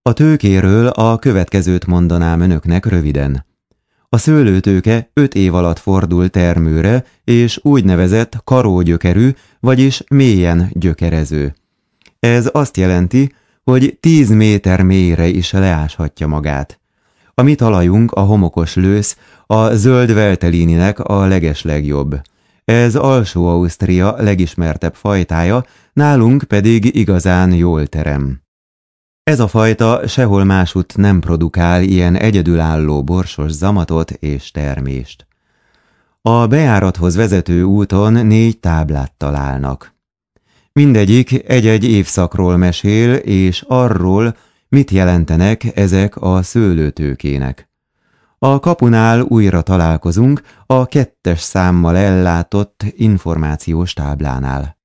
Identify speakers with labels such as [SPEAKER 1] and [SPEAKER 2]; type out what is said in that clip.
[SPEAKER 1] A tőkéről a következőt mondanám önöknek röviden. A szőlőtőke 5 év alatt fordul termőre, és úgynevezett karógyökerű, vagyis mélyen gyökerező. Ez azt jelenti, hogy 10 méter mélyre is leáshatja magát. A mi talajunk, a homokos lősz, a zöld veltelininek a legeslegjobb. Ez Alsó-Ausztria legismertebb fajtája, nálunk pedig igazán jól terem. Ez a fajta sehol másutt nem produkál ilyen egyedülálló borsos zamatot és termést. A bejárathoz vezető úton 4 táblát találnak. Mindegyik egy-egy évszakról mesél, és arról, mit jelentenek ezek a szőlőtőkének. A kapunál újra találkozunk a 2-es számmal ellátott információs táblánál.